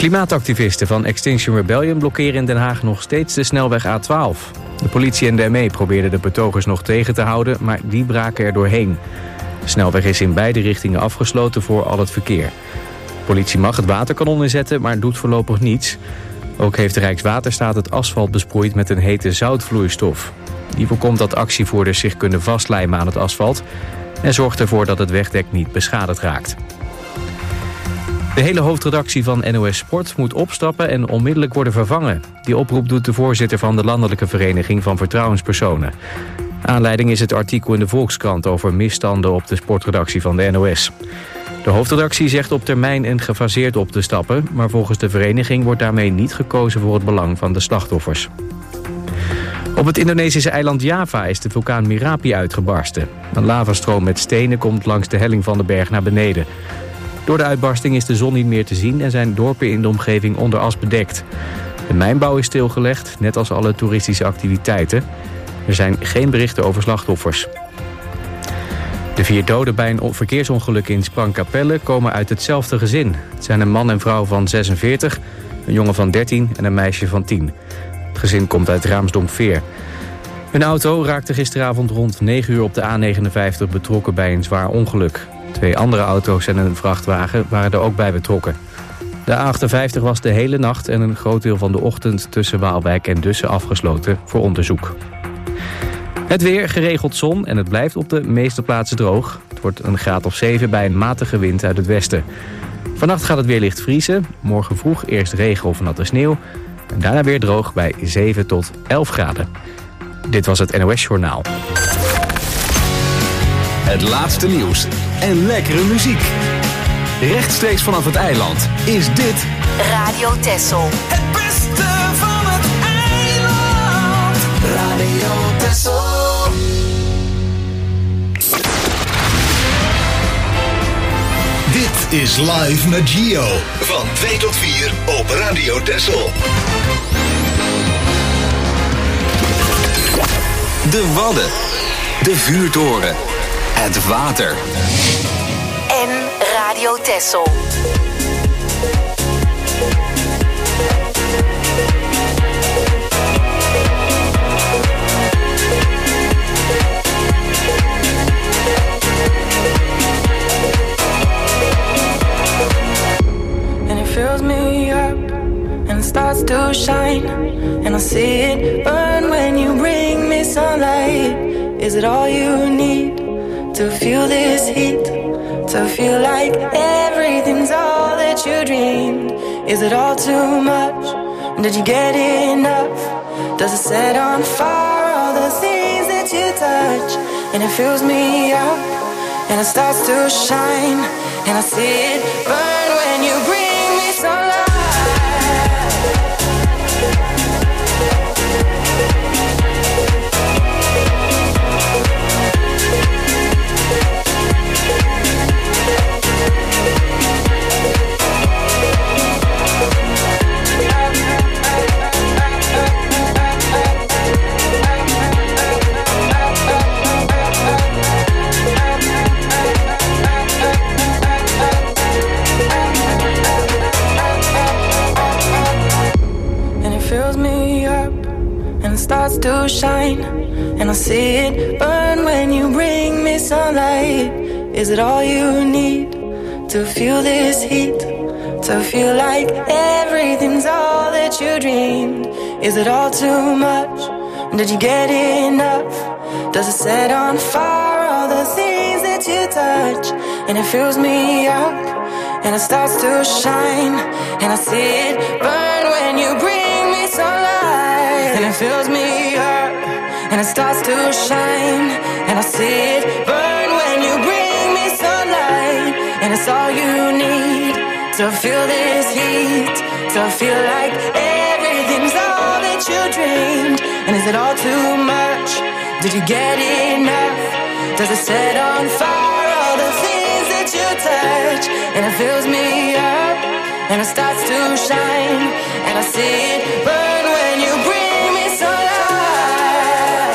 Klimaatactivisten van Extinction Rebellion blokkeren in Den Haag nog steeds de snelweg A12. De politie en de ME probeerden de betogers nog tegen te houden, maar die braken er doorheen. De snelweg is in beide richtingen afgesloten voor al het verkeer. De politie mag het waterkanon inzetten, maar doet voorlopig niets. Ook heeft de Rijkswaterstaat het asfalt besproeid met een hete zoutvloeistof. Die voorkomt dat actievoerders zich kunnen vastlijmen aan het asfalt en zorgt ervoor dat het wegdek niet beschadigd raakt. De hele hoofdredactie van NOS Sport moet opstappen en onmiddellijk worden vervangen. Die oproep doet de voorzitter van de Landelijke Vereniging van Vertrouwenspersonen. Aanleiding is het artikel in de Volkskrant over misstanden op de sportredactie van de NOS. De hoofdredactie zegt op termijn en gefaseerd op te stappen, maar volgens de vereniging wordt daarmee niet gekozen voor het belang van de slachtoffers. Op het Indonesische eiland Java is de vulkaan Merapi uitgebarsten. Een lavastroom met stenen komt langs de helling van de berg naar beneden. Door de uitbarsting is de zon niet meer te zien en zijn dorpen in de omgeving onder as bedekt. De mijnbouw is stilgelegd, net als alle toeristische activiteiten. Er zijn geen berichten over slachtoffers. De 4 doden bij een verkeersongeluk in Sprangkapelle komen uit hetzelfde gezin. Het zijn een man en vrouw van 46, een jongen van 13 en een meisje van 10. Het gezin komt uit Raamsdonk-Veer. Hun auto raakte gisteravond rond 9 uur op de A59 betrokken bij een zwaar ongeluk. 2 andere auto's en een vrachtwagen waren er ook bij betrokken. De A58 was de hele nacht en een groot deel van de ochtend tussen Waalwijk en Dussen afgesloten voor onderzoek. Het weer, geregeld zon en het blijft op de meeste plaatsen droog. Het wordt een graad of 7 bij een matige wind uit het westen. Vannacht gaat het weer licht vriezen. Morgen vroeg eerst regen of natte sneeuw. En daarna weer droog bij 7 tot 11 graden. Dit was het NOS Journaal. Het laatste nieuws en lekkere muziek. Rechtstreeks vanaf het eiland is dit Radio Texel. Het beste van het eiland. Radio Texel. Dit is Live met Gio. Van 2 tot 4 op Radio Texel. de Wadden, de vuurtoren, het water. En Radio Texel. Fills me up and it starts to shine, and I see it burn when you bring me sunlight. Is it all you need to feel this heat, to feel like everything's all that you dreamed? Is it all too much? Did you get enough? Does it set on fire all the things that you touch? And it fills me up and it starts to shine, and I see it burn when you bring starts to shine, and I see it burn when you bring me sunlight. Is it all you need to feel this heat, to feel like everything's all that you dreamed? Is it all too much? Did you get enough? Does it set on fire all the things that you touch? And it fills me up and it starts to shine, and I see it burn when you bring me sunlight. And it fills me up and it starts to shine, and I see it burn when you bring me sunlight. And it's all you need to feel this heat, to feel like everything's all that you dreamed. And is it all too much? Did you get enough? Does it set on fire all the things that you touch? And it fills me up and it starts to shine, and I see it burn when you bring me sunlight.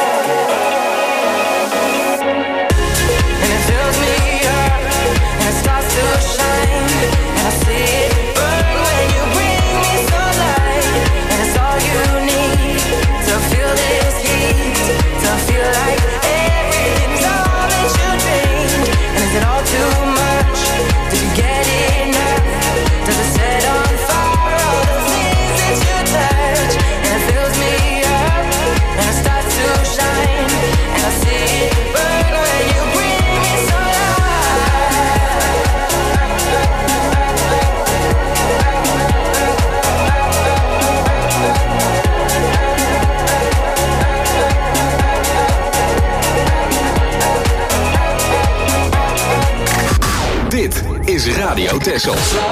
And it fills me up and it starts Dit is Radio Texel.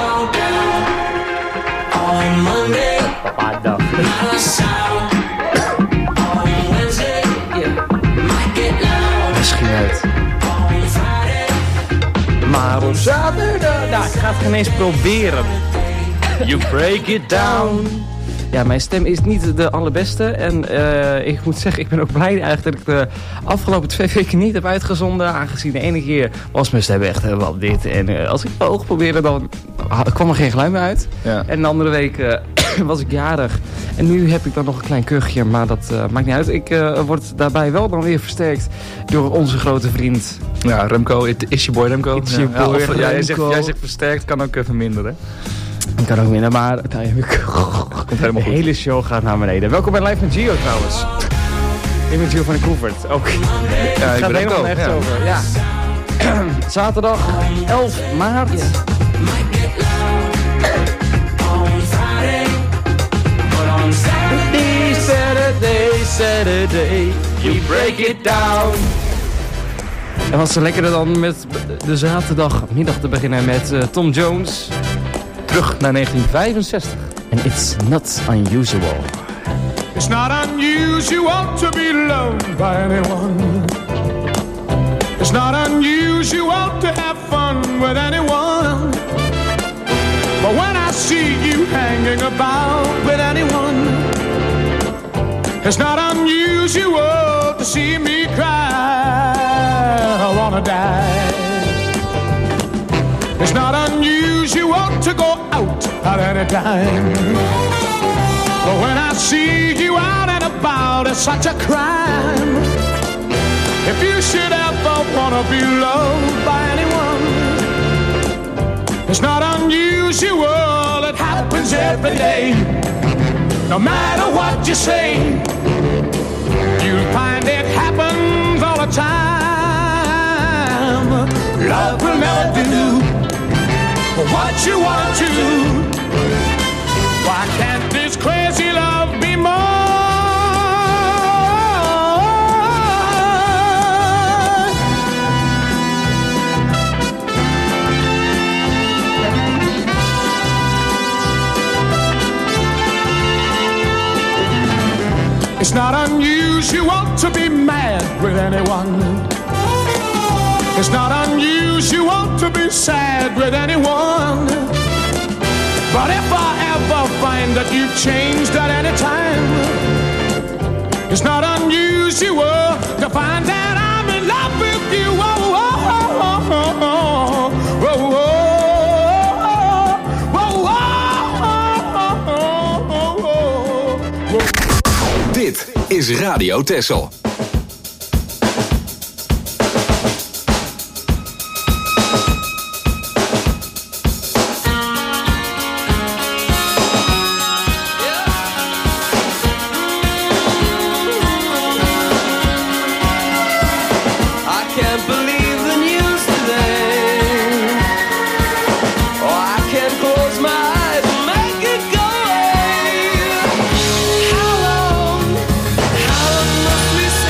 On Monday, not a sound. On Wednesday, might get loud. Misschien uit. On Friday, Maar op zaterdag... Nou, ik ga het geen eens proberen. You break it down. Ja, mijn stem is niet de allerbeste. En ik moet zeggen, ik ben ook blij eigenlijk dat ik de afgelopen 2 weken niet heb uitgezonden. Aangezien de ene keer was mijn stem echt wat dit. En als ik het oog probeerde, dan kwam er geen geluid meer uit. Ja. En de andere week was ik jarig. En nu heb ik dan nog een klein kuchje, maar dat maakt niet uit. Ik word daarbij wel dan weer versterkt door onze grote vriend. Ja, Remco, is je boy Remco. It's your boy of, Remco. jij zegt versterkt, kan ook verminderen. Ik kan ook minder, maar Komt helemaal de goed. hele show gaat naar beneden. Welkom bij Live met Gio trouwens. Ik ben Gio van de Koevert. Ook. Ja, Het ik gaat ben helemaal Remco. nergens Ja. over. Ja. Zaterdag 11 maart. might get loud. On Friday, but on Saturday, you break it down. En wat is er lekkerder dan met de zaterdagmiddag te beginnen met Tom Jones. Terug naar 1965. En It's Not Unusual. It's not unusual to be loved by anyone. It's not unusual to have fun with anyone. But when I see you hanging about with anyone, it's not unusual to see me cry. I wanna die. It's not unusual to go out at any time. But when I see you out and about, it's such a crime. If you should ever wanna be loved by anyone, it's not unusual, it happens every day. No matter what you say, you'll find it happens all the time. Love will never do what you want to. Why can't this crazy love be more? It's not unusual to be mad with anyone. It's not unusual to be sad with anyone. But if I ever find that you've changed at any time, it's not unusual to find that I'm in love with you. Oh, oh, oh, oh, oh, oh, oh, oh, oh, oh. Dit is Radio Texel. How long must we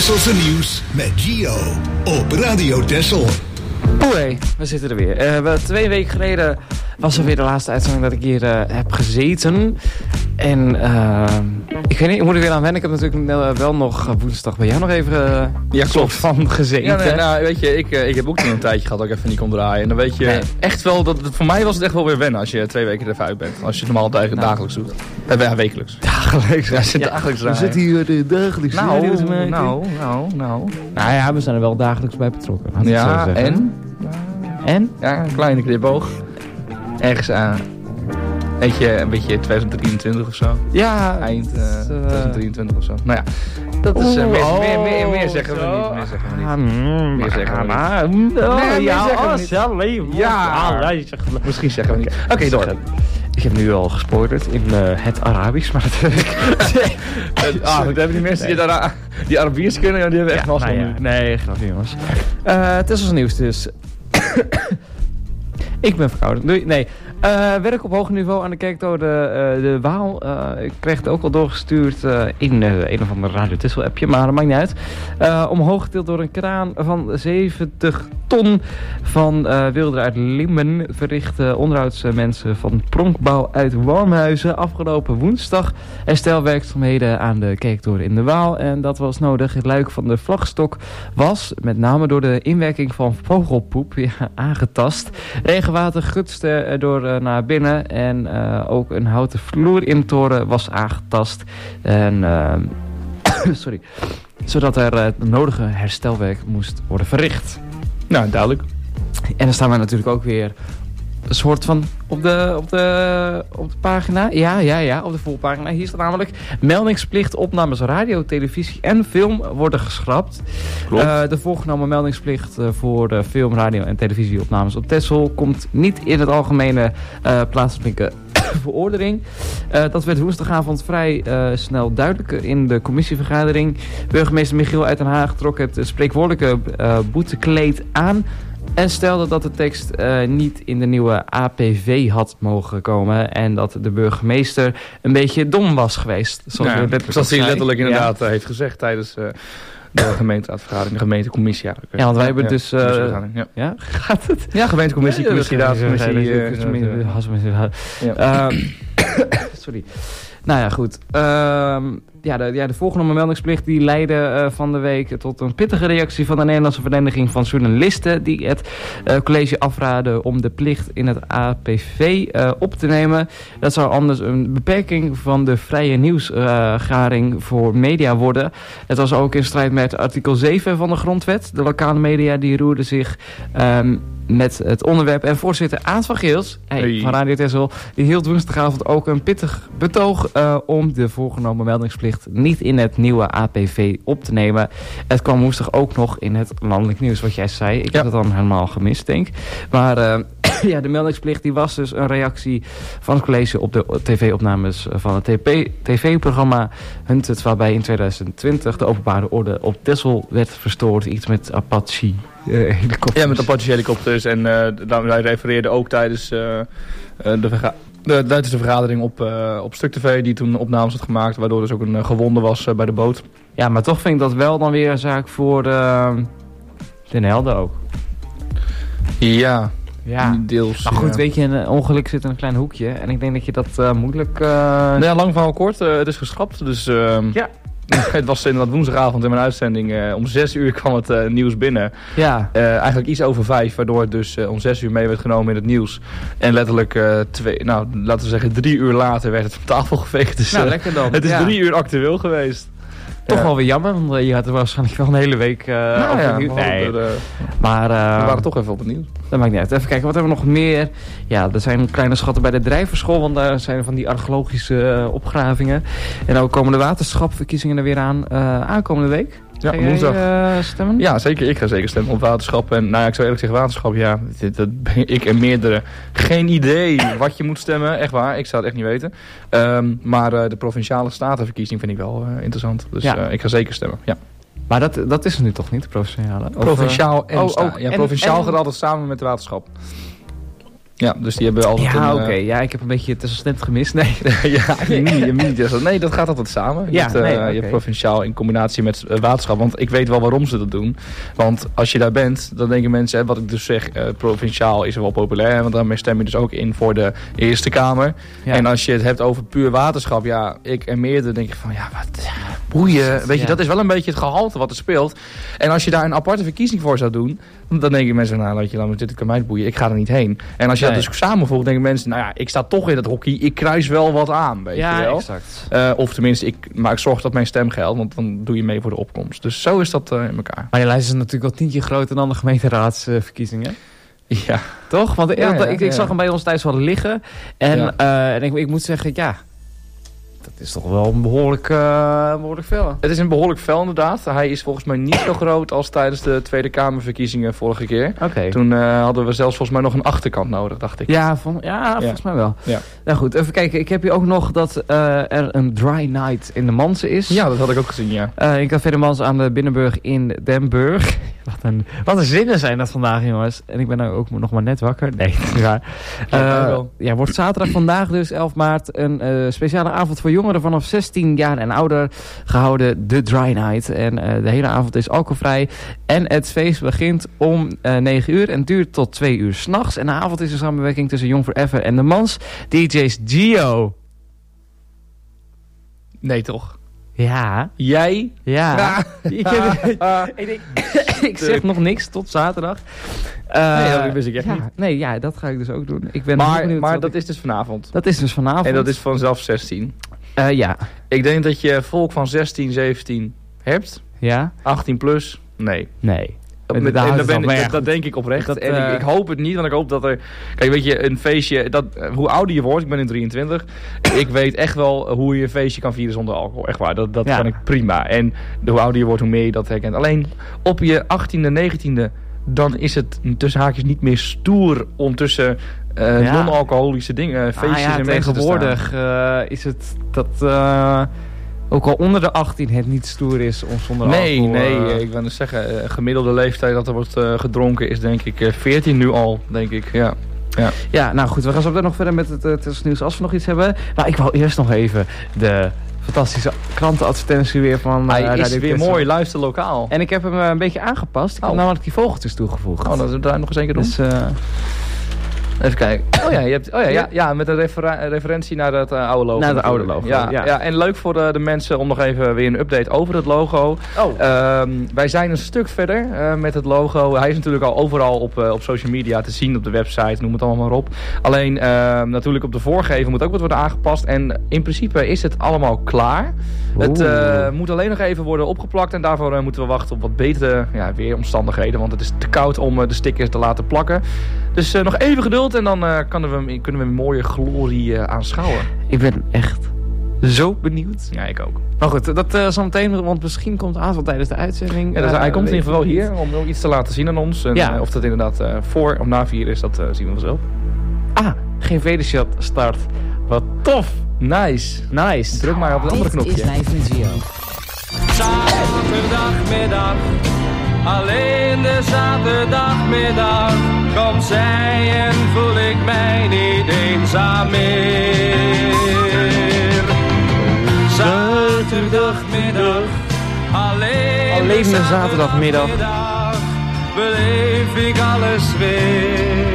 Tesselse nieuws met Gio op Radio Tessel. Oei, we zitten er weer. 2 weken geleden was er weer de laatste uitzending dat ik hier heb gezeten. En ik weet niet, ik moet er weer aan wennen. Ik heb natuurlijk wel nog woensdag bij jou nog even soort van gezeten. Ja, nee, nou, weet je, ik heb ook toen een tijdje gehad dat ik even niet kon draaien. En dan weet je echt wel, voor mij was het echt wel weer wennen als je 2 weken er even uit bent. Als je het normaal dagelijks doet. Ja, wekelijks. Dagelijks? Ja, dagelijks draaien. We zitten hier dagelijks. Nou ja, we zijn er wel dagelijks bij betrokken. Ja, en? Ja, een kleine knipoog. Ergens aan. Een beetje 2023 of zo. Ja. Eind 2023 of zo. Nou ja, dat is meer zeggen we niet. Meer zeggen we niet. Misschien zeggen we niet. Oké, door. Ik heb nu al gespoilerd in het Arabisch, maar dat hebben die mensen die Arabiers kunnen, die hebben echt wel nu. Nee, grapje jongens. Tesselse nieuws dus. Ik ben verkouden. Doei. Nee. Werk op hoog niveau aan de Kerktoren de Waal. Ik kreeg het ook al doorgestuurd in een of ander Radio Tessel appje, maar dat maakt niet uit. Omhoog getild door een kraan van 70 ton van wilder uit Limmen verrichten onderhoudsmensen van Pronkbouw uit Warmhuizen afgelopen woensdag herstelwerkzaamheden aan de Kerktoren in de Waal. En dat was nodig. Het luik van de vlagstok was, met name door de inwerking van vogelpoep, aangetast. Regenwater gutste door naar binnen en ook een houten vloer in de toren was aangetast. En, sorry. Zodat er het nodige herstelwerk moest worden verricht. Nou, duidelijk. En dan staan we natuurlijk ook weer een soort van op de pagina. Ja, op de voorpagina. Hier staat namelijk meldingsplicht opnames radio, televisie en film worden geschrapt. De voorgenomen meldingsplicht voor de film, radio en televisieopnames op Texel komt niet in het algemene plaatselijke verordening. Dat werd woensdagavond vrij snel duidelijk in de commissievergadering. Burgemeester Michiel uit Den Haag trok het spreekwoordelijke boetekleed aan en stelde dat de tekst niet in de nieuwe APV had mogen komen en dat de burgemeester een beetje dom was geweest. Zoals hij letterlijk inderdaad heeft gezegd tijdens de gemeenteraadsvergadering, de gemeentecommissie eigenlijk. Ja, want wij hebben dus... Ja, gaat het? Ja, gemeentecommissie, sorry. Nou ja, goed. De voorgenomen meldingsplicht die leidde van de week tot een pittige reactie van de Nederlandse Vereniging van Journalisten die het college afraadde om de plicht in het APV op te nemen. Dat zou anders een beperking van de vrije nieuwsgaring voor media worden. Het was ook in strijd met artikel 7 van de grondwet. De lokale media die roerden zich met het onderwerp. En voorzitter Aad van Geels van Radio Tessel die hield woensdagavond ook een pittig betoog om de voorgenomen meldingsplicht niet in het nieuwe APV op te nemen. Het kwam woensdag ook nog in het landelijk nieuws wat jij zei. Ik heb het dan helemaal gemist, denk ik. Maar de meldingsplicht die was dus een reactie van het college op de tv-opnames van het tv-programma Hunted, waarbij in 2020 de openbare orde op Texel werd verstoord. Iets met Apache helikopters. Ja, met Apache helikopters. En wij refereerden ook tijdens tijdens de vergadering op Stuk TV die toen opnames had gemaakt, waardoor dus ook een gewonde was bij de boot. Ja, maar toch vind ik dat wel dan weer een zaak voor Den Helder ook. Ja, deels. Maar goed, weet je, een ongeluk zit in een klein hoekje. En ik denk dat je dat moeilijk... lang verhaal kort, het is geschrapt. Dus het was inderdaad woensdagavond in mijn uitzending. Om 6 uur kwam het nieuws binnen. Ja. Eigenlijk iets over 5, waardoor het dus om 6 uur mee werd genomen in het nieuws. En letterlijk laten we zeggen 3 uur later werd het van tafel geveegd. Dus, lekker dan. Het is 3 uur actueel geweest. Toch wel weer jammer, want je had er waarschijnlijk wel een hele week over nieuws. Nee, maar we waren toch even op het nieuws. Dat maakt niet uit. Even kijken, wat hebben we nog meer? Ja, er zijn kleine schatten bij de Drijverschool, want daar zijn van die archeologische opgravingen. En ook komen de waterschapverkiezingen er weer aan aankomende week. Ja, ga woensdag. Stemmen? Ja, zeker. Ik ga zeker stemmen op waterschap. En nou ja, ik zou eerlijk zeggen, waterschap, ja, dat ben ik en meerdere. Geen idee wat je moet stemmen, echt waar. Ik zou het echt niet weten. Maar de provinciale statenverkiezing vind ik wel interessant. Dus ik ga zeker stemmen, ja. Maar dat is het nu toch niet, de provinciale? Provinciaal en provinciaal gaat altijd samen met de waterschap. Ja, dus die hebben altijd Ja, een... oké. Ja, ik heb een beetje het assistent gemist. Nee. ja, je mini-Tesla. Nee, dat gaat altijd samen. Ja, Je hebt provinciaal in combinatie met waterschap. Want ik weet wel waarom ze dat doen. Want als je daar bent, dan denken mensen... wat ik dus zeg, provinciaal is wel populair. Want daarmee stem je dus ook in voor de Eerste Kamer. Ja. En als je het hebt over puur waterschap... ja, ik en meerdere denk ik van... ja, wat boeien. Weet je, dat is wel een beetje het gehalte wat er speelt. En als je daar een aparte verkiezing voor zou doen... dan denken mensen, nou, laat me dit kan mij boeien. Ik ga er niet heen. En als je dat dus samenvoegt, denken mensen... nou ja, ik sta toch in het hockey. Ik kruis wel wat aan, weet je wel. Exact. Of tenminste, ik zorg dat mijn stem geldt. Want dan doe je mee voor de opkomst. Dus zo is dat in elkaar. Maar je lijst is natuurlijk wel 10 keer groter dan de gemeenteraadsverkiezingen. Ja. Toch? Want ik zag hem bij ons thuis wel liggen. En ik moet zeggen, ja... dat is toch wel een behoorlijk vel. Het is een behoorlijk vel inderdaad. Hij is volgens mij niet zo groot als tijdens de Tweede Kamerverkiezingen vorige keer. Okay. Toen hadden we zelfs volgens mij nog een achterkant nodig, dacht ik. Ja, volgens mij wel. Ja. Nou goed, even kijken. Ik heb hier ook nog dat er een dry night in de Manse is. Ja, dat had ik ook gezien, ja. In Café de Manse aan de Binnenburg in Den Burg. Wat een zinnen zijn dat vandaag, jongens. En ik ben nou ook nog maar net wakker. Nee, dat is waar. Wordt zaterdag vandaag dus 11 maart een speciale avond voor jongeren vanaf 16 jaar en ouder gehouden, de Dry Night. En de hele avond is alcoholvrij. En het feest begint om 9 uur en duurt tot 2 uur 's nachts. En de avond is een samenwerking tussen Young Forever en de Mans. DJ's Gio. Nee, toch? Ja. Jij? Ja. Ik zeg nog niks tot zaterdag. Nee, dat wist ik echt niet. Nee, dat ga ik dus ook doen. Ik ben maar dat is dus vanavond? Dat is dus vanavond. En dat is vanzelf 16? Ja. Ik denk dat je volk van 16, 17 hebt. Ja. 18 plus? Nee. Dat denk ik oprecht. En ik hoop het niet, want ik hoop dat er... Kijk, weet je, een feestje... hoe ouder je wordt, ik ben in 23... ik weet echt wel hoe je een feestje kan vieren zonder alcohol. Echt waar, dat kan ik prima. En hoe ouder je wordt, hoe meer je dat herkent. Alleen op je 18e, 19e... dan is het tussen haakjes niet meer stoer om tussen non-alcoholische dingen, feestjes en mensen tegenwoordig is het dat... ook al onder de 18 het niet stoer is om zonder alcohol... Nee, ik wil dus zeggen, gemiddelde leeftijd dat er wordt gedronken is denk ik 14 nu al, denk ik, ja. Ja, nou goed, we gaan zo meteen nog verder met het nieuws als we nog iets hebben. Maar ik wil eerst nog even de fantastische krantenadvertentie weer van... Hij is weer mooi, luister lokaal. En ik heb hem een beetje aangepast. Ik heb namelijk die vogeltjes toegevoegd. Oh, dat we daar nog eens een keer doen. Dus, even kijken. Ja, met een referentie naar het oude logo. Naar het oude logo, ja. En leuk voor de mensen om nog even weer een update over het logo. Wij zijn een stuk verder met het logo. Hij is natuurlijk al overal op social media te zien, op de website, noem het allemaal maar op. Alleen natuurlijk op de voorgever moet ook wat worden aangepast. En in principe is het allemaal klaar. Het moet alleen nog even worden opgeplakt. En daarvoor moeten we wachten op wat betere weeromstandigheden. Want het is te koud om de stickers te laten plakken. Dus nog even geduld en dan kunnen we een mooie glorie aanschouwen. Ik ben echt zo benieuwd. Ja, ik ook. Maar goed, dat zal meteen, want misschien komt het aan tijdens de uitzending. Ja, dus hij komt in ieder geval hier om nog iets te laten zien aan ons. En of dat inderdaad voor of na 4 is, dat zien we vanzelf. Geen Vedeshot start. Wat tof! Nice. Druk maar op het andere knopje. Dit is Live met Gio. Zaterdagmiddag, alleen de zaterdagmiddag. Komt zij en voel ik mij niet eenzaam meer. Zaterdagmiddag, alleen de zaterdagmiddag. Beleef ik alles weer.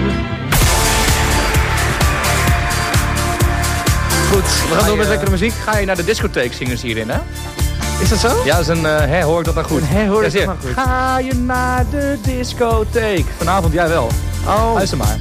Goed, we gaan door met lekkere muziek. Ga je naar de discotheek-zingers hierin, hè? Is dat zo? Ja, dat is een hoor ik dat dan goed. Ga je naar de discotheek? Vanavond jij wel. Oh. Luister maar.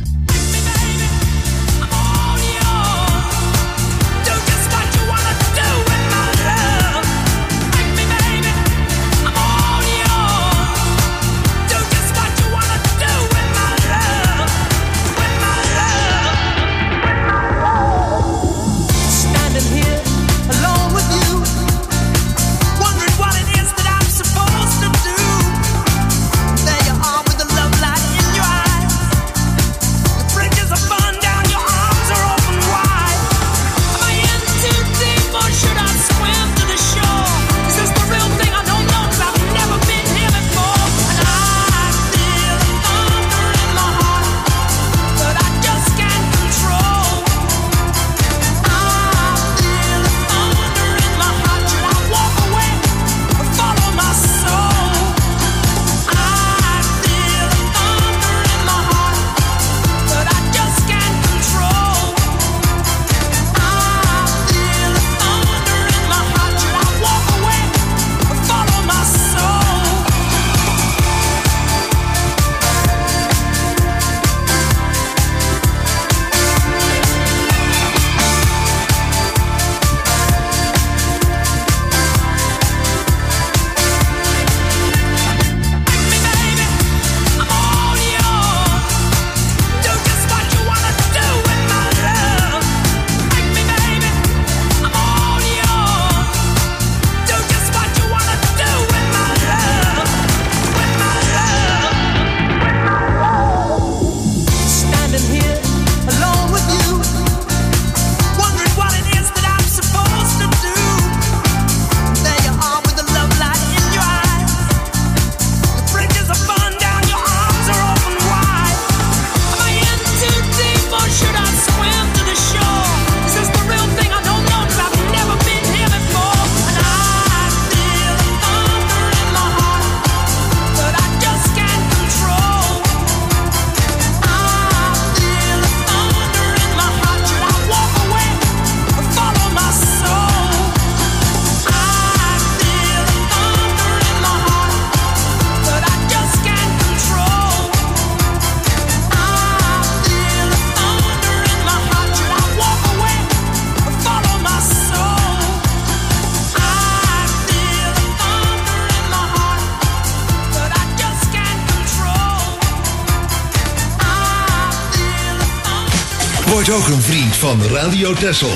Word ook een vriend van Radio Texel.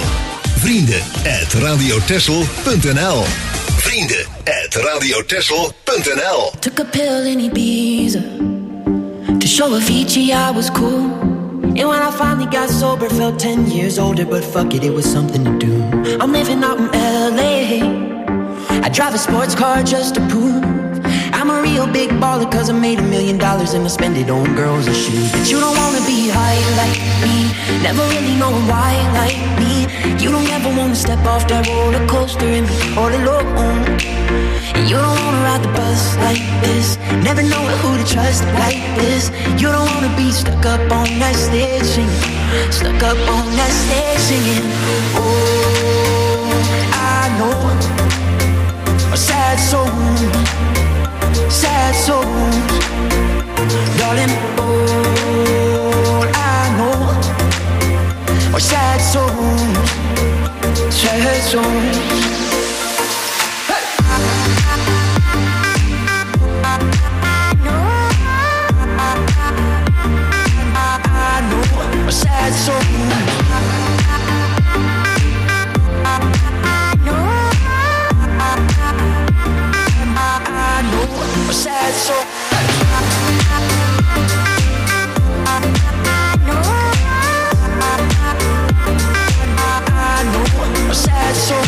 Vrienden@radiotexel.nl. Vrienden@radiotexel.nl. Took a pill in Ibiza to show Avicii I was cool. And when I finally got sober, felt 10 years older, but fuck it, it was something to do. I'm living out in LA. I drive a sports car just to prove I'm a real big baller, cause I made $1 million and I spend it on girls and shoes. But you don't wanna be high like me, never really know why like me. You don't ever wanna step off that roller coaster and be all alone. And you don't wanna ride the bus like this, never know who to trust like this. You don't wanna be stuck up on that stage singing, stuck up on that stage singing. Oh, I know a sad soul, sad souls, darling, all I know are sad souls, sad souls. I know are sad souls. A sad soul. I know a sad soul.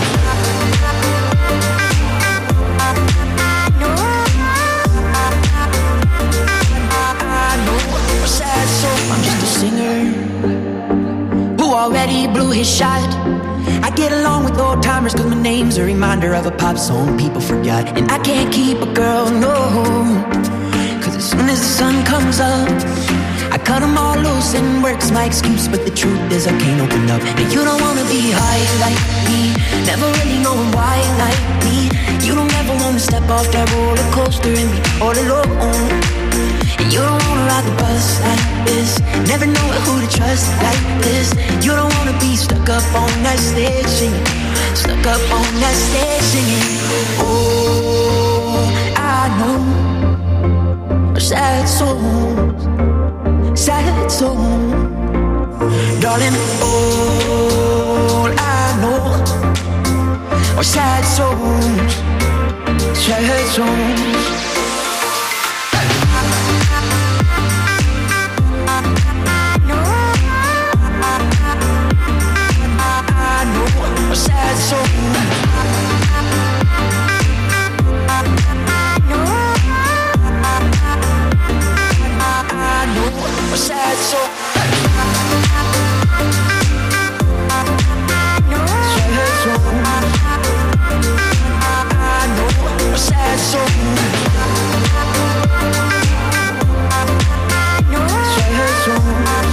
I know a sad soul. I'm just a singer who already blew his shot. I get along with old timers cause my name's a reminder of a pop song people forgot. And I can't keep a girl, no, cause as soon as the sun comes up I cut them all loose and work's my excuse. But the truth is I can't open up. And you don't wanna be high like me, never really knowing why like me. You don't ever wanna step off that roller coaster and be all alone. And you don't wanna ride the bus like this, never know who to trust like this. You don't wanna be stuck up on that stage singing, stuck up on that stage singing. Oh, I know sad souls, sad souls, darling. All I know are sad souls, sad souls. A sad soul. I know a sad soul. Sad soul. I know a sad soul. Sad soul.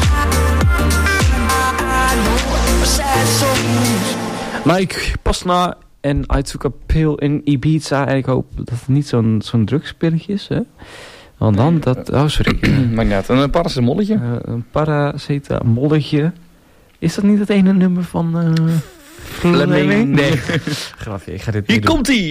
I know a sad soul. Mike Pasna en I Took a Pill in Ibiza. En ik hoop dat het niet zo'n drugspilletje is, hè? Want dan dat... Oh, sorry. Maar net een paracetamolletje. Een paracetamolletje. Is dat niet het ene nummer van... Fleming? Nee. Grapje, ik ga dit Hier komt-ie!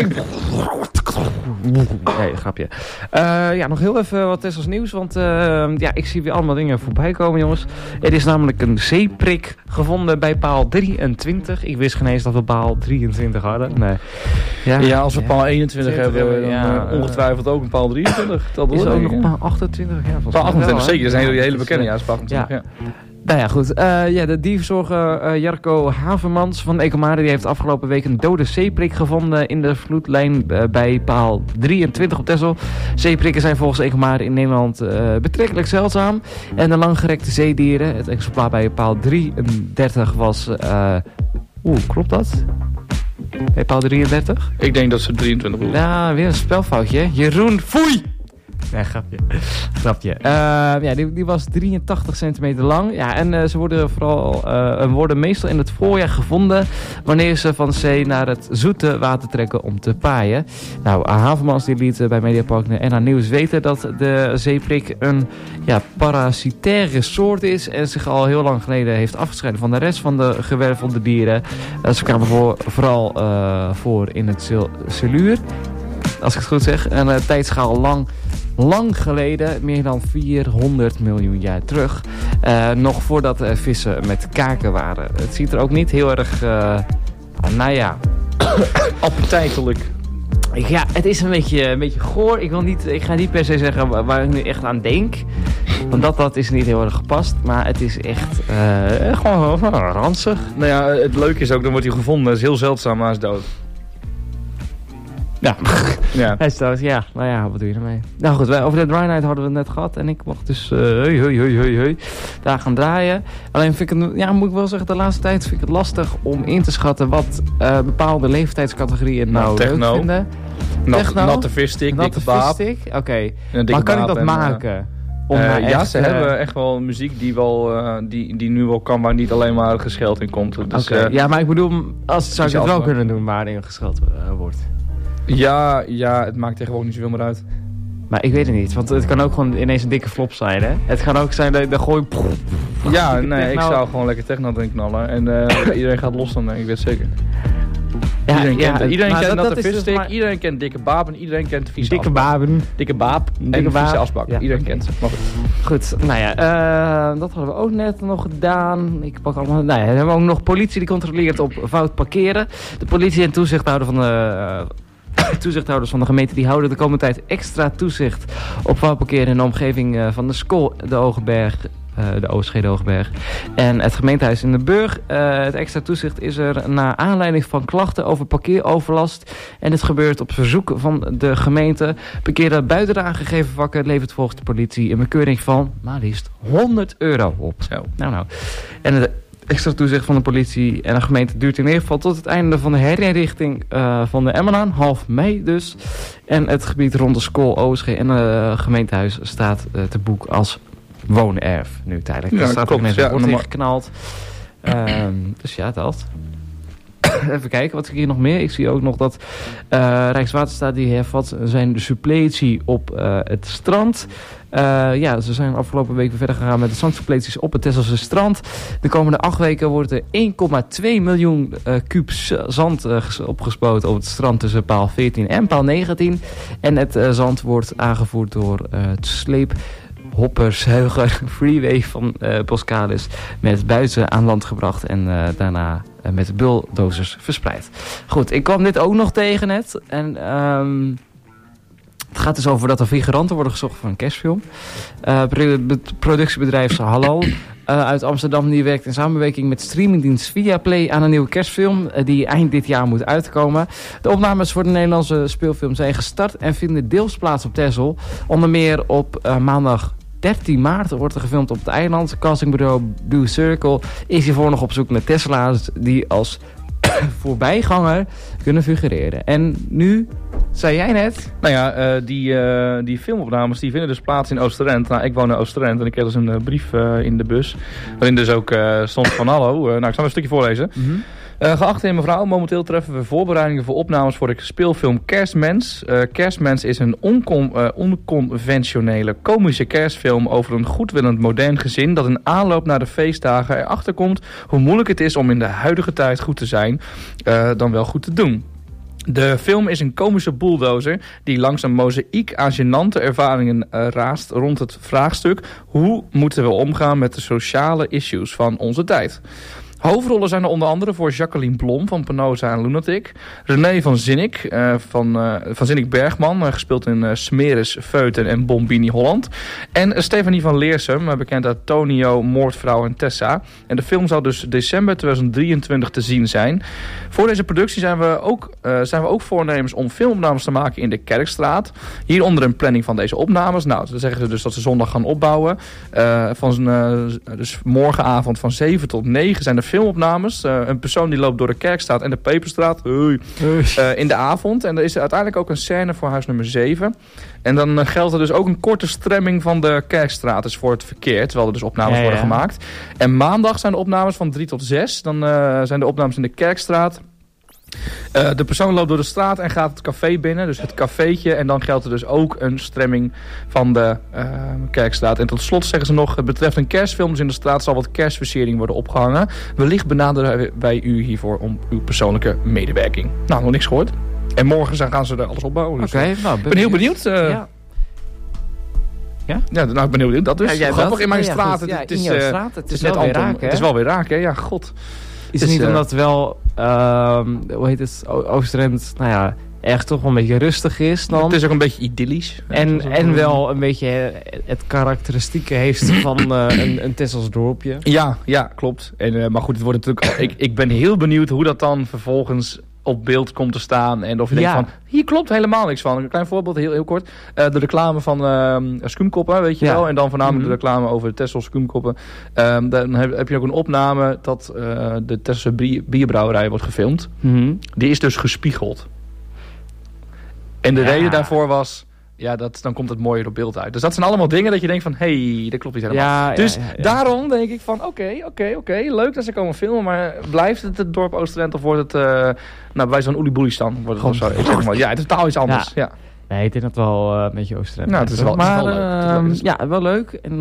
Nee, grapje. Ja, nog heel even wat Tessels nieuws. Want ik zie weer allemaal dingen voorbij komen, jongens. Er is namelijk een zeeprik gevonden bij paal 23. Ik wist geen eens dat we paal 23 hadden. Nee. Ja, als we paal 21 hebben, dan ongetwijfeld ook een paal 23. Dat is ook nog paal 28? Ja, paal 28, zeker. Dat is een hele bekende. Ja, is paal 28, ja. Nou ja, goed. De dierverzorger Jarko Havermans van Ecomare die heeft afgelopen week een dode zeeprik gevonden in de vloedlijn bij paal 23 op Texel. Zeeprikken zijn volgens Ecomare in Nederland betrekkelijk zeldzaam. En de langgerekte zeedieren, het exemplaar bij paal 33 was... klopt dat? Bij paal 33? Ik denk dat ze 23 bedoelen. Ja, weer een spelfoutje. Jeroen, foei! Nee, grapje. Die was 83 centimeter lang. Ja, en ze worden meestal in het voorjaar gevonden wanneer ze van zee naar het zoete water trekken om te paaien. Nou, Havermans die liet bij Mediapark en haar nieuws weten dat de zeeprik een parasitaire soort is en zich al heel lang geleden heeft afgescheiden van de rest van de gewervelde dieren. Ze kwamen vooral voor in het Siluur, als ik het goed zeg. Een tijdschaal lang lang geleden, meer dan 400 miljoen jaar terug. Nog voordat vissen met kaken waren. Het ziet er ook niet heel erg, appetijtelijk. Ja, het is een beetje goor. Ik ga niet per se zeggen waar ik nu echt aan denk. Want dat is niet heel erg gepast. Maar het is echt gewoon ranzig. Nou ja, het leuke is ook, dan wordt hij gevonden. Dat is heel zeldzaam, maar hij is dood. Ja, ja. Hij is dood. Ja, nou ja, wat doe je ermee? Nou goed, over de Dry Night hadden we het net gehad. En ik mocht dus daar gaan draaien. Alleen vind ik het, moet ik wel zeggen, de laatste tijd vind ik het lastig om in te schatten wat bepaalde leeftijdscategorieën leuk vinden. Natte visstick, dikke baap. Oké, maar kan ik dat maken? Ze hebben echt wel muziek die nu wel kan, waar niet alleen maar gescheld in komt. Dus, ja, maar ik bedoel, zou ik het wel kunnen doen waarin gescheld wordt? Ja, het maakt tegenwoordig niet zoveel meer uit. Maar ik weet het niet, want het kan ook gewoon ineens een dikke flop zijn, hè? Het kan ook zijn dat gooi... Ja, nee, ik zou gewoon lekker techno erin knallen. En iedereen gaat los dan, ik weet het zeker. Ja, iedereen kent natte visstick, dus maar... iedereen kent dikke baap en iedereen kent vieze dikke asbak. baben. Dikke baap en vieze asbak. Ja. Iedereen kent het. Goed, nou ja, dat hadden we ook net nog gedaan. Ik pak allemaal, nou ja, we hebben ook nog politie die controleert op fout parkeren. De politie en toezichthouders van de gemeente die houden de komende tijd extra toezicht op fout parkeren in de omgeving van de school, de Ogenberg. De OSG de Hoogberg. En het gemeentehuis in de Burg. Het extra toezicht is er naar aanleiding van klachten over parkeeroverlast. En dit gebeurt op verzoek van de gemeente. Parkeren buiten de aangegeven vakken levert volgens de politie een bekeuring van maar liefst €100 op. Zo. Nou. En het extra toezicht van de politie en de gemeente duurt in ieder geval tot het einde van de herinrichting van de Emmelaan. Half mei dus. En het gebied rond de school, OSG en het gemeentehuis staat te boek als woonerf nu tijdelijk. Er staat ook net een bord ingeknald. Dus ja, dat. Even kijken, wat zie ik hier nog meer? Ik zie ook nog dat Rijkswaterstaat die hervat zijn suppletie op het strand. Ze zijn afgelopen weken verder gegaan met de zandsuppleties op het Tesselse strand. De komende 8 weken wordt er 1,2 miljoen kuub zand opgespoten op het strand tussen paal 14 en paal 19. En het zand wordt aangevoerd door het sleephoppersheuger Freeway van Boskalis met buizen aan land gebracht en daarna met bulldozers verspreid. Goed, ik kwam dit ook nog tegen net. En het gaat dus over dat er figuranten worden gezocht voor een kerstfilm. Het productiebedrijf Halal uit Amsterdam die werkt in samenwerking met streamingdienst Viaplay aan een nieuwe kerstfilm die eind dit jaar moet uitkomen. De opnames voor de Nederlandse speelfilm zijn gestart en vinden deels plaats op Texel. Onder meer op maandag 13 maart wordt er gefilmd op het eiland. Castingbureau Blue Circle is hiervoor nog op zoek naar Tesla's die als voorbijganger kunnen figureren. En nu, zei jij net... Nou ja, die filmopnames die vinden dus plaats in Oosterend. Nou, ik woon in Oosterend en ik kreeg dus een brief in de bus. Waarin dus ook stond van hallo. Ik zal een stukje voorlezen. Mm-hmm. Geachte heer mevrouw, momenteel treffen we voorbereidingen voor opnames voor de speelfilm Kerstmens. Kerstmens is een onconventionele komische kerstfilm over een goedwillend modern gezin dat in aanloop naar de feestdagen erachter komt hoe moeilijk het is om in de huidige tijd goed te zijn dan wel goed te doen. De film is een komische bulldozer die langs een mozaïek aan gênante ervaringen raast rond het vraagstuk hoe moeten we omgaan met de sociale issues van onze tijd. Hoofdrollen zijn er onder andere voor Jacqueline Blom van Penosa en Lunatic. René van Zinnik van Zinnik Bergman, gespeeld in Smeris, Feuten en Bombini Holland. En Stefanie van Leersum, bekend uit Tonio, Moordvrouw en Tessa. En de film zal dus december 2023 te zien zijn. Voor deze productie zijn we ook voornemens om filmopnames te maken in de Kerkstraat. Hieronder een planning van deze opnames. Nou, dan zeggen ze dus dat ze zondag gaan opbouwen. Dus morgenavond van 7 tot 9 zijn er filmopnames. Een persoon die loopt door de Kerkstraat en de Peperstraat. In de avond. En er is uiteindelijk ook een scène voor huis nummer 7. En dan geldt er dus ook een korte stremming van de Kerkstraat. Dus voor het verkeer. Terwijl er dus opnames worden gemaakt. En maandag zijn de opnames van 3 tot 6. Dan zijn de opnames in de Kerkstraat. De persoon loopt door de straat en gaat het café binnen. Dus het cafeetje. En dan geldt er dus ook een stremming van de Kerkstraat. En tot slot zeggen ze nog, het betreft een kerstfilm. Dus in de straat zal wat kerstversiering worden opgehangen. Wellicht benaderen wij u hiervoor om uw persoonlijke medewerking. Nou, nog niks gehoord. En morgen gaan ze er alles opbouwen. Dus Oké, nou, ik ben heel benieuwd. Ja. Ja? Ja, nou, ik ben heel benieuwd. Dat dus. Ja, grappig in mijn ja, straat. goed. Ja, Het in is, jouw straat. Het is wel weer raak, hè? Het is wel weer raak, hè? Ja, god. Is het niet omdat het wel, hoe heet het, Oost-Drenthe, nou ja, echt toch wel een beetje rustig is dan? Het is ook een beetje idyllisch. En wel een beetje het karakteristieke heeft van een Tessels dorpje. Ja, klopt. En, maar goed, het wordt natuurlijk. Ik ben heel benieuwd hoe dat dan vervolgens op beeld komt te staan. En of je denkt van, hier klopt helemaal niks van. Een klein voorbeeld, heel kort. De reclame van Skumkoppen, weet je wel. En dan voornamelijk de reclame over de Tessels Skumkoppen. Dan heb je ook een opname dat de Tesselse bierbrouwerij wordt gefilmd. Die is dus gespiegeld. En de reden daarvoor was, dan komt het mooier op beeld uit. Dus dat zijn allemaal dingen dat je denkt van, hey, dat klopt niet helemaal. Dus daarom denk ik van, oké, leuk dat ze komen filmen, maar blijft het dorp Oost-Drenthe of wordt het, bij zo'n oelieboliestand? Wordt het of zo? Ik zeg maar, het is totaal iets anders. Ja. Nee, ik denk dat wel een beetje Oost-Drenthe. Nou, het is wel, maar, leuk. Wel leuk. En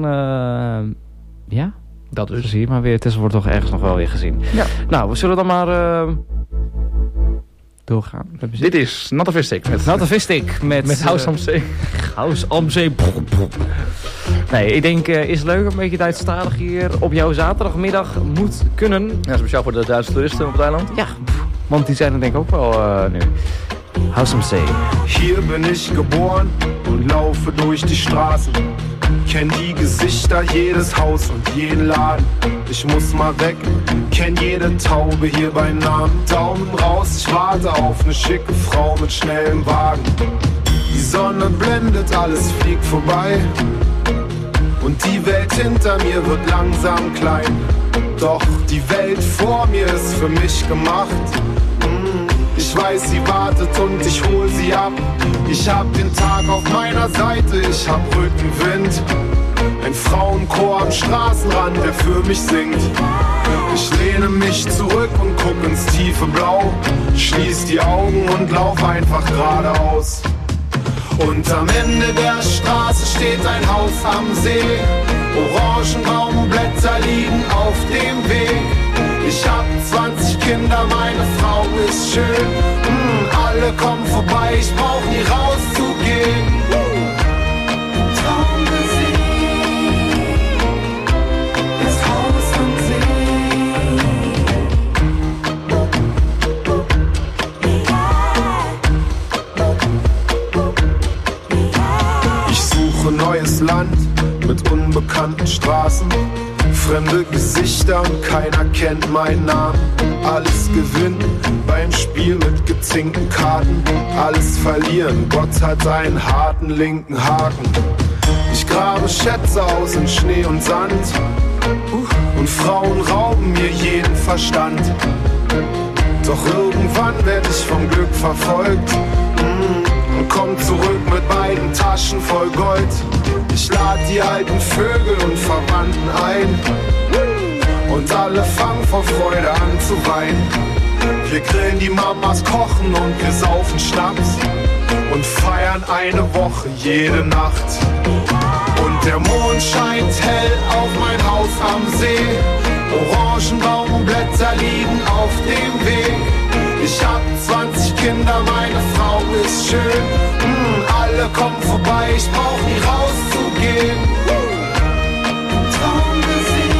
dat dus. Zie je maar weer, Tessel wordt toch ergens nog wel weer gezien. Ja. Nou, we zullen dan maar doorgaan. Dit is Natte Visstick. Natte Visstick met House am See. House am See. Nee, ik denk is leuk, een beetje Duitsstalig hier op jouw zaterdagmiddag moet kunnen. Ja, speciaal voor de Duitse toeristen op het eiland. Ja, want die zijn er denk ik ook wel nu. House am See. Hier bin ich geboren und laufe durch die Straßen. Kenn die Gesichter, jedes Haus und jeden Laden. Ich muss mal weg, kenn jede Taube hier bei Namen. Daumen raus, ich warte auf ne schicke Frau mit schnellem Wagen. Die Sonne blendet, alles fliegt vorbei. Und die Welt hinter mir wird langsam klein. Doch die Welt vor mir ist für mich gemacht. Ich weiß, sie wartet und ich hol sie ab. Ich hab den Tag auf meiner Seite, ich hab Rückenwind. Ein Frauenchor am Straßenrand, der für mich singt. Ich lehne mich zurück und guck ins tiefe Blau. Schließ die Augen und lauf einfach geradeaus. Und am Ende der Straße steht ein Haus am See. Orangenbaumblätter liegen auf dem Weg. Ich hab 20 Kinder, meine Frau ist schön. Alle kommen vorbei, ich brauch nie rauszugehen. Traummusik, das Haus am See. Ich suche neues Land mit unbekannten Straßen. Fremde Gesichter und keiner kennt meinen Namen. Alles gewinnen beim Spiel mit gezinkten Karten. Alles verlieren, Gott hat einen harten linken Haken. Ich grabe Schätze aus in Schnee und Sand. Und Frauen rauben mir jeden Verstand. Doch irgendwann werd ich vom Glück verfolgt. Und komm zurück mit beiden Taschen voll Gold. Ich lad die alten Vögel und Verwandten ein. Und alle fangen vor Freude an zu weinen. Wir grillen, die Mamas kochen und wir saufen Schnaps. Und feiern eine Woche jede Nacht. Und der Mond scheint hell auf mein Haus am See. Orangenbaumblätter liegen auf dem Weg. Ich hab 20 Kinder, meine Frau ist schön. Alle kommen vorbei, ich brauch nie rauszugehen. Traummusik,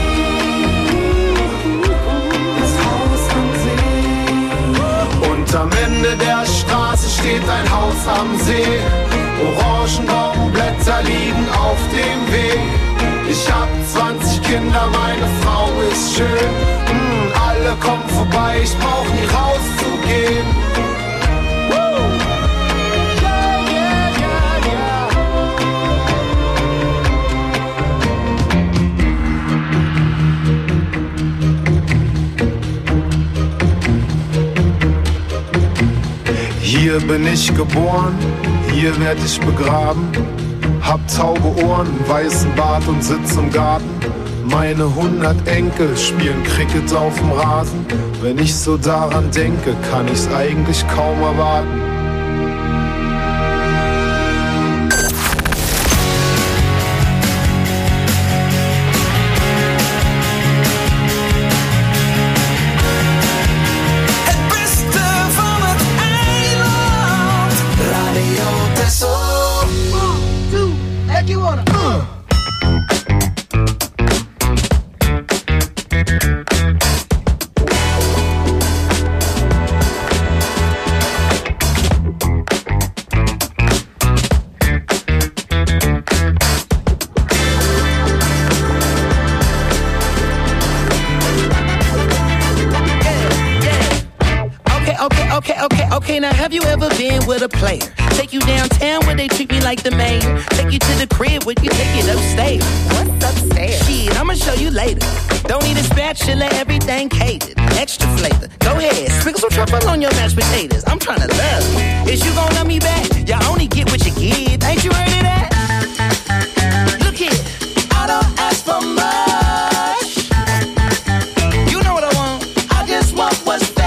das Haus am See. Und am Ende der Straße steht ein Haus am See. Orangenbaumblätter liegen auf dem Weg. Ich hab 20 Kinder, meine Frau ist schön. Alle kommen vorbei, ich brauch nie rauszugehen. Hier bin ich geboren, hier werd ich begraben. Hab taube Ohren, weißen Bart und sitz im Garten. Meine 100 Enkel spielen Cricket auf dem Rasen. Wenn ich so daran denke, kann ich's eigentlich kaum erwarten. Radio Tessel. 1, 2, make you wanna. Okay, now have you ever been with a player? Take you downtown where they treat me like the mayor. Take you to the crib where you take it upstairs. What's upstairs? Shit, I'ma show you later. Don't need a spatula, everything catered. Extra flavor. Go ahead, sprinkle some truffle on your mashed potatoes. I'm tryna love. Is you gon' love me back? You only get what you give. Ain't you heard of that? Look here, I don't ask for much. You know what I want. I just want what's fair.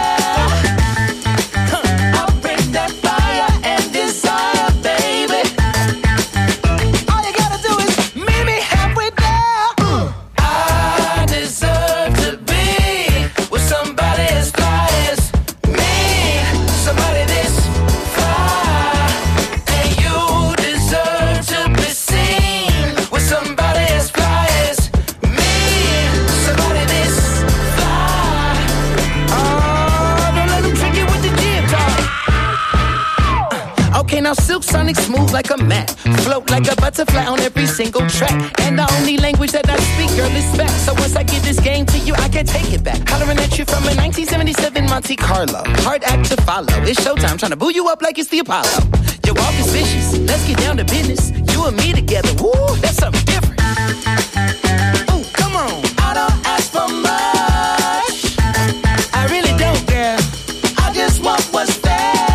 Now Silk Sonic smooth like a mat, float like a butterfly on every single track. And the only language that I speak, girl, is back. So once I give this game to you, I can't take it back. Hollering at you from a 1977 Monte Carlo. Hard act to follow. It's showtime, trying to boo you up like it's the Apollo. Your walk is vicious. Let's get down to business. You and me together, woo, that's something different. Ooh, come on. I don't ask for much. I really don't, girl. I just want what's fair.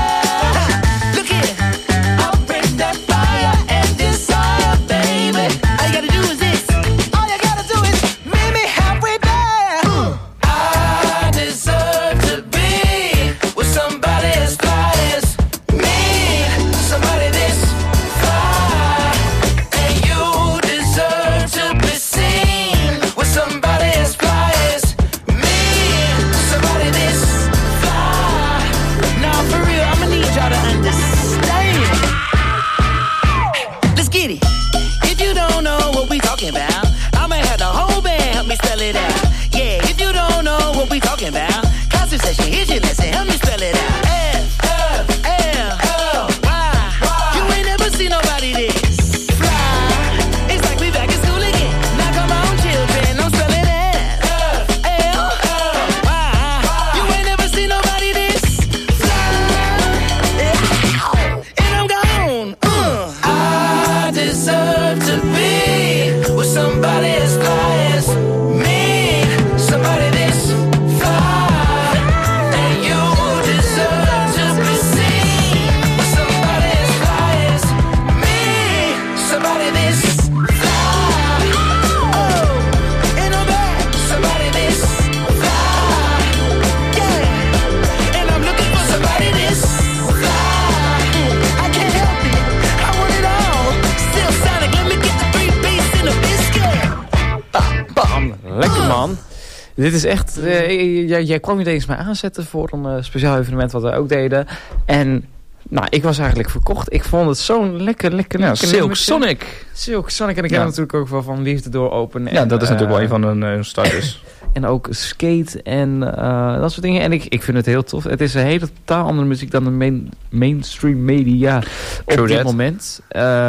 Dit is echt... jij kwam niet eens mij aanzetten voor een speciaal evenement wat wij ook deden. En nou, ik was eigenlijk verkocht. Ik vond het zo'n lekker Silk Sonic. Silk Sonic. En ik ken natuurlijk ook wel van Liefde Door Open. Ja, dat is natuurlijk wel een van hun starters. En ook skate en dat soort dingen. En ik vind het heel tof. Het is een hele totaal andere muziek dan de mainstream media op dit moment.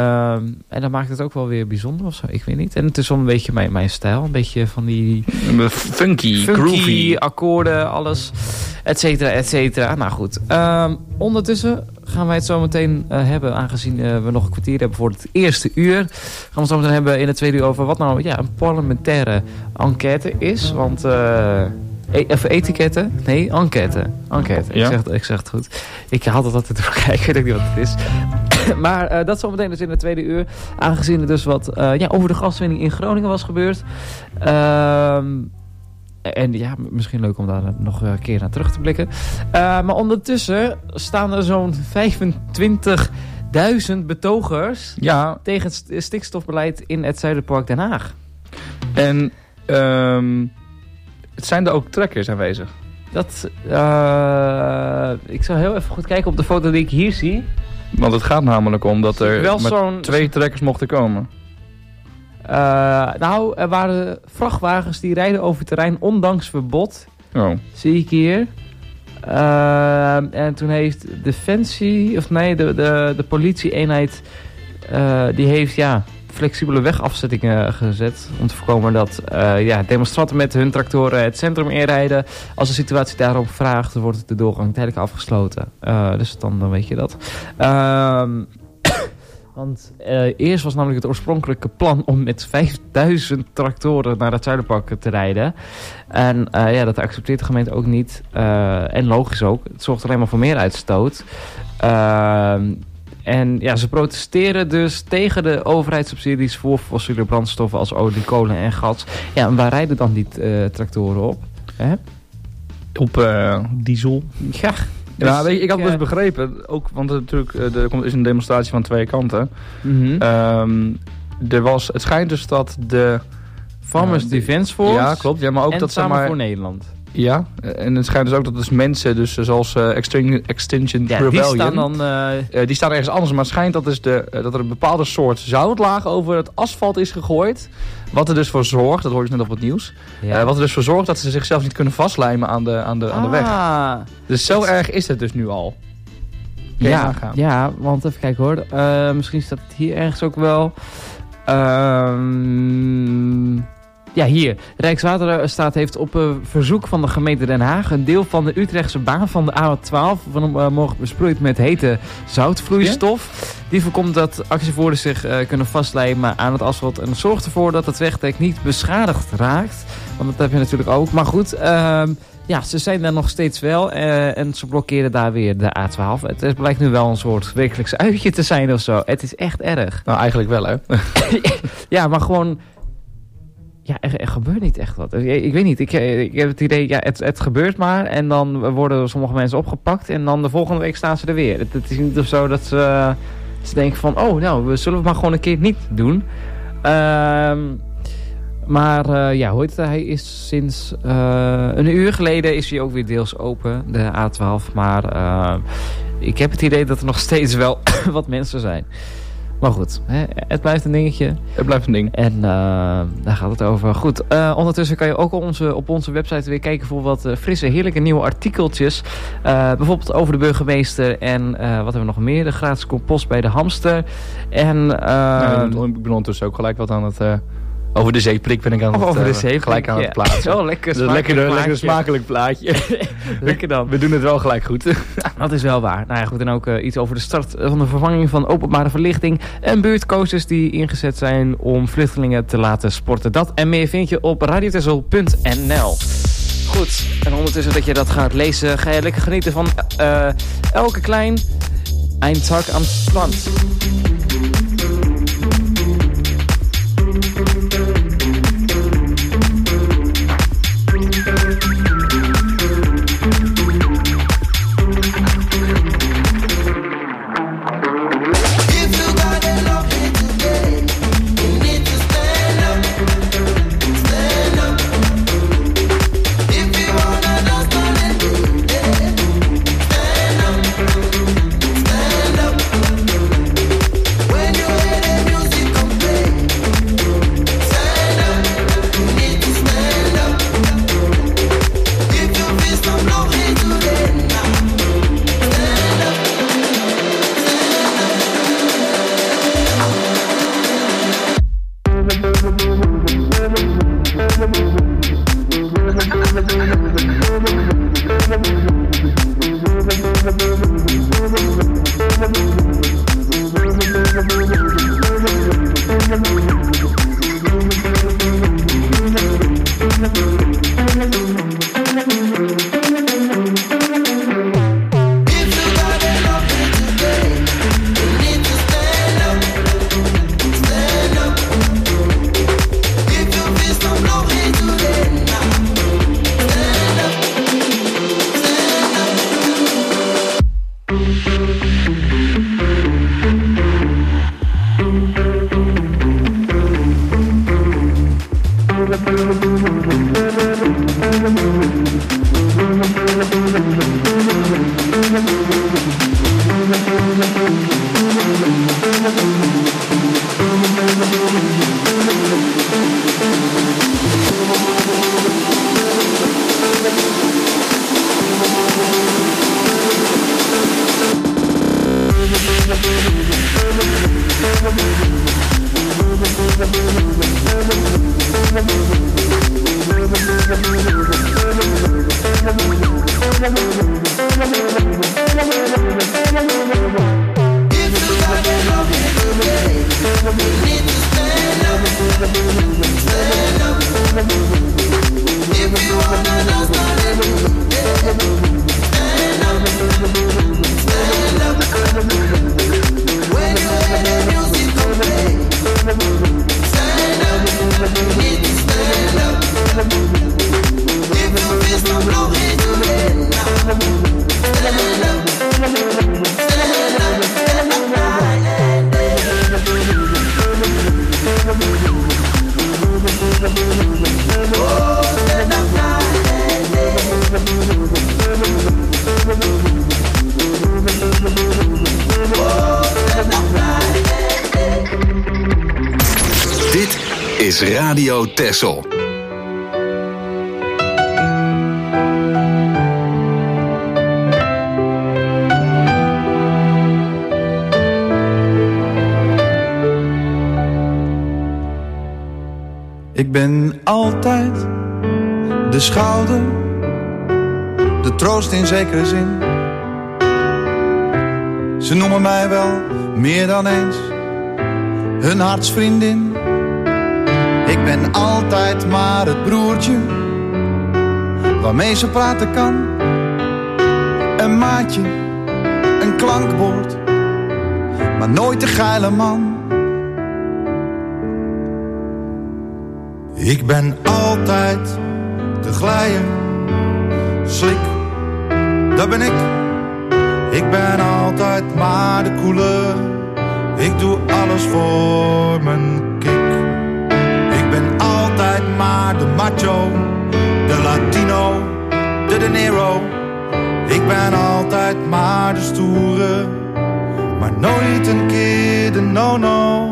En dat maakt het ook wel weer bijzonder of zo. Ik weet niet. En het is wel een beetje mijn stijl. Een beetje van die... Funky, groovy. Akkoorden, alles. Et cetera, et cetera. Nou goed. Ondertussen gaan wij het zo meteen hebben. Aangezien we nog een kwartier hebben voor het eerste uur. Gaan we het zo meteen hebben in het tweede uur over wat nou een parlementaire enquête is. Want even etiketten? Nee, enquête. Ja. Ik zeg het goed. Ik haal dat altijd doorkijken. Ik weet niet wat het is. Maar dat zometeen dus in het tweede uur. Aangezien er dus wat over de gaswinning in Groningen was gebeurd. En ja, misschien leuk om daar nog een keer naar terug te blikken. Maar ondertussen staan er zo'n 25.000 betogers tegen het stikstofbeleid in het Zuiderpark Den Haag. En zijn er ook trekkers aanwezig? Ik zal heel even goed kijken op de foto die ik hier zie. Want het gaat namelijk om dat er met 2 trekkers mochten komen. Er waren vrachtwagens die rijden over het terrein ondanks verbod. Oh. Zie ik hier. En toen heeft Defensie, of nee, de politie-eenheid, die heeft flexibele wegafzettingen gezet. Om te voorkomen dat demonstranten met hun tractoren het centrum inrijden. Als de situatie daarop vraagt, wordt de doorgang tijdelijk afgesloten. Dus dan weet je dat. Want eerst was namelijk het oorspronkelijke plan om met 5000 tractoren naar het Zuiderpark te rijden. En dat accepteert de gemeente ook niet. En logisch ook. Het zorgt alleen maar voor meer uitstoot. Ze protesteren dus tegen de overheidssubsidies voor fossiele brandstoffen als olie, kolen en gas. Ja, en waar rijden dan die tractoren op? Op diesel. Ja. Dus, weet je, ik had dus begrepen, ook, want natuurlijk, er is een demonstratie van twee kanten. Mm-hmm. Het schijnt dus dat de Farmers Defence Force. Ja, klopt. Ja, maar ook en dat Samen voor Nederland. Ja, en het schijnt dus ook dat dus mensen, dus zoals Extinction Rebellion, die staan dan... die staan ergens anders, maar het schijnt dat, dus dat er een bepaalde soort zoutlaag over het asfalt is gegooid. Wat er dus voor zorgt, dat hoor je net op het nieuws, wat er dus voor zorgt dat ze zichzelf niet kunnen vastlijmen aan de weg. Dus zo erg is het dus nu al. Ja, want even kijken hoor. Misschien staat het hier ergens ook wel. Ja, hier. Rijkswaterstaat heeft op verzoek van de gemeente Den Haag een deel van de Utrechtse baan van de A12 vanmorgen besproeid met hete zoutvloeistof. Ja? Die voorkomt dat actievoerders zich kunnen vastlijmen aan het asfalt en zorgt ervoor dat het wegdek niet beschadigd raakt. Want dat heb je natuurlijk ook. Maar goed, ze zijn daar nog steeds wel en ze blokkeren daar weer de A12. Het blijkt nu wel een soort wekelijks uitje te zijn of zo. Het is echt erg. Nou, eigenlijk wel, hè? Ja, maar gewoon... Ja, er gebeurt niet echt wat. Ik weet niet, ik heb het idee, het gebeurt maar. En dan worden sommige mensen opgepakt. En dan de volgende week staan ze er weer. Het is niet of zo dat ze denken van... Oh, nou, we zullen het maar gewoon een keer niet doen. Hij is sinds een uur geleden is hij ook weer deels open, de A12. Maar ik heb het idee dat er nog steeds wel wat mensen zijn. Maar goed, het blijft een dingetje. Het blijft een ding. En daar gaat het over. Goed, ondertussen kan je ook op onze website weer kijken voor wat frisse, heerlijke nieuwe artikeltjes. Bijvoorbeeld over de burgemeester en wat hebben we nog meer? De gratis compost bij de hamster. En, ik ben ondertussen ook gelijk wat aan het... Over de zeeprik ben ik gelijk aan het plaatsen. Oh, lekker smakelijk plaatje. Lekker dan. We doen het wel gelijk goed. Dat is wel waar. Nou ja, goed, en ook iets over de start van de vervanging van openbare verlichting. En buurtcoasters die ingezet zijn om vluchtelingen te laten sporten. Dat en meer vind je op radiotessel.nl. Goed, en ondertussen dat je dat gaat lezen, ga je lekker genieten van Elke Klein, Ein Tag am Strand. Radio Texel. Ik ben altijd de schouder, de troost in zekere zin. Ze noemen mij wel meer dan eens hun hartsvriendin. Ik ben altijd maar het broertje waarmee ze praten kan. Een maatje, een klankwoord, maar nooit de geile man. Ik ben altijd de glijer, slik, dat ben ik. Ik ben altijd maar de koele, ik doe alles voor mijn kick. Ik ben altijd maar de macho, de Latino, de De Niro. Ik ben altijd maar de stoere, maar nooit een keer de no-no.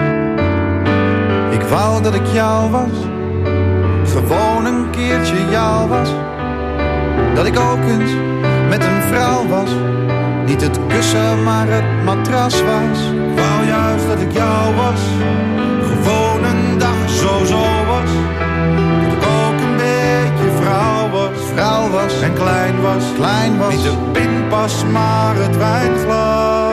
Ik wou dat ik jou was, gewoon een keertje jou was. Dat ik ook eens met een vrouw was, niet het kussen maar het matras was. Ik wou juist dat ik jou was, gewoon een dag zo was. Dat ik ook een beetje vrouw was en klein was. Niet de pinpas maar het wijnglas.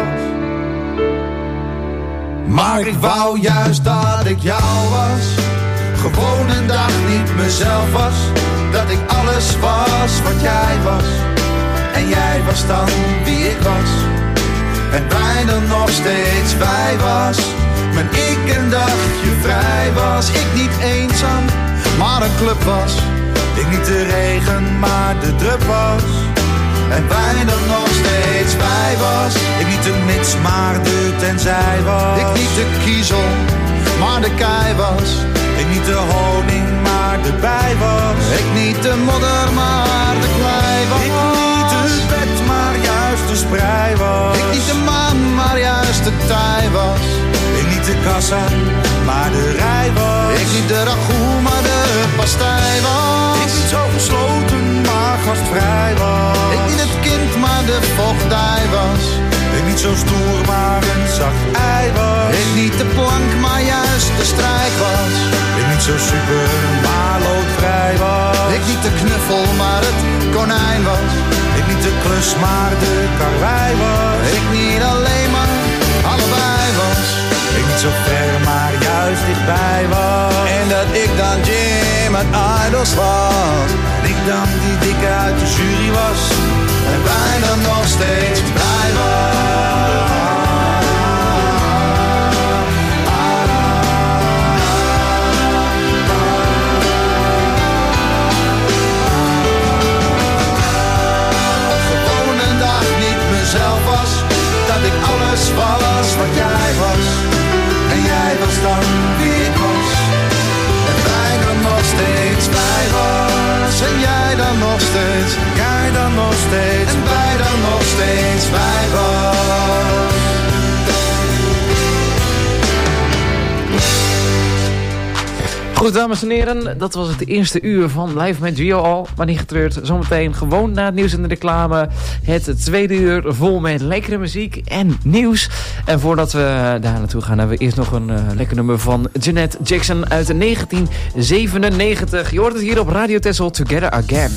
Maar ik wou juist dat ik jou was, gewoon een dag niet mezelf was. Dat ik alles was wat jij was, en jij was dan wie ik was. En wij dan nog steeds wij was, maar ik een dagje vrij was. Ik niet eenzaam, maar een club was. Ik niet de regen, maar de drup was. En wij dan nog steeds wij was. Ik niet de mits, maar de tenzij was. Ik niet de kiezel, maar de kei was. Ik niet de honing, maar de bij was. Ik niet de modder, maar de klei was. Ik niet het bed, maar juist de sprei was. Ik niet de maan, maar juist de tij was. Ik niet de kassa, maar de rij was. Ik niet de ragout, maar de pastei was. Ik niet zo gesloten, maar gastvrij was. Ik niet het kind, maar de vochtdij was. Ik niet zo stoer, maar een zacht ei was. Ik niet de plank, maar juist de strijk was. Ik niet zo super, maar loodvrij was. Ik niet de knuffel, maar het konijn was. Ik niet de klus, maar de karwei was. Ik niet alleen, maar allebei was. Ik niet zo ver, maar juist dichtbij was. En dat ik dan Jim uit Idols was. En ik dan die dikke uit de jury was. En wij dan nog steeds blij was. Gewoon een dag niet mezelf was. Dat ik alles was wat jij was. En jij was dan wie ik was. En wij dan nog steeds blij was. En jij dan nog steeds, jij dan nog steeds. En wij dan nog steeds wij was. Goed, dames en heren, dat was het eerste uur van Live met Gio al. Maar niet getreurd, zometeen gewoon na het nieuws en de reclame. Het tweede uur vol met lekkere muziek en nieuws. En voordat we daar naartoe gaan, hebben we eerst nog een lekker nummer van Janet Jackson uit 1997. Je hoort het hier op Radio Texel, Together Again.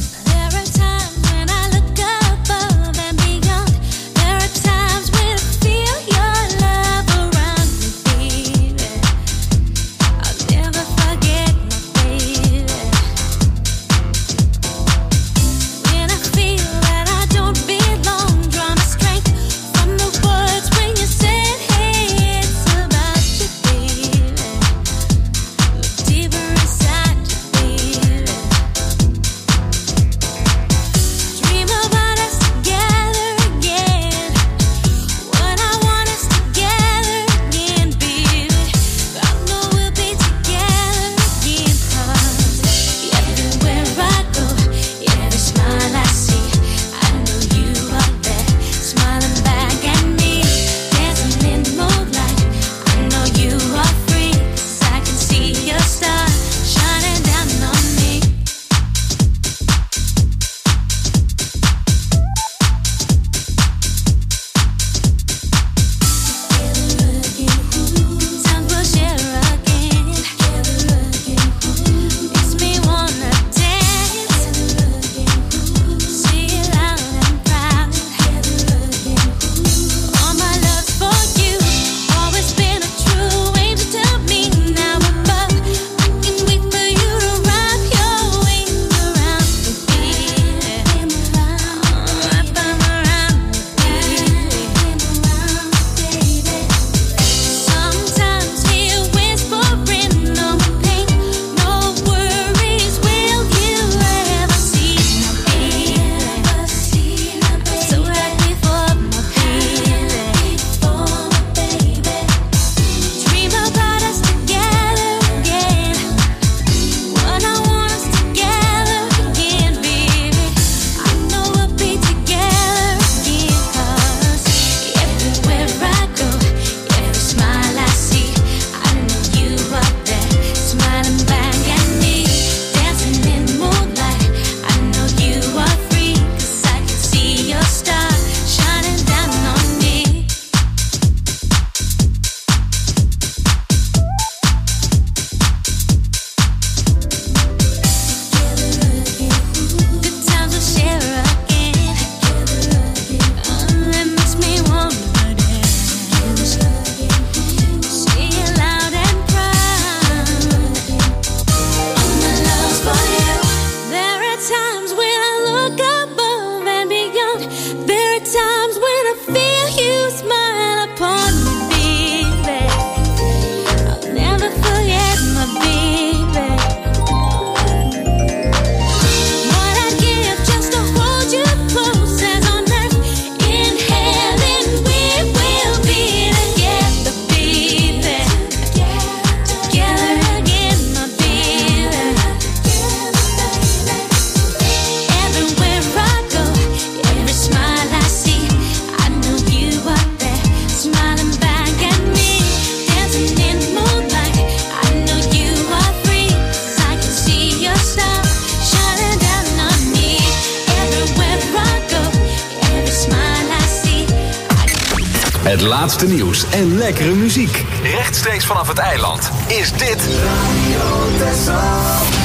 Het laatste nieuws en lekkere muziek. Rechtstreeks vanaf het eiland is dit Radio Texel.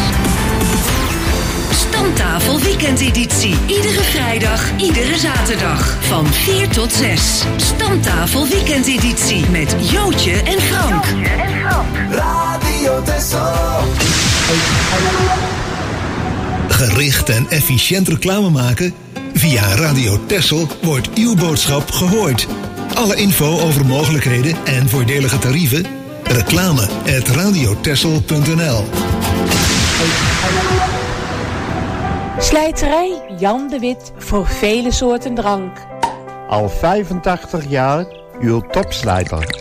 Stamtafel weekendeditie. Iedere vrijdag, iedere zaterdag. Van 4 tot 6. Stamtafel weekendeditie. Met Jootje en Frank. Radio Texel. Gericht en efficiënt reclame maken? Via Radio Texel wordt uw boodschap gehoord. Alle info over mogelijkheden en voordelige tarieven? reclame@radiotexel.nl. Slijterij Jan de Wit voor vele soorten drank. Al 85 jaar uw topslijter.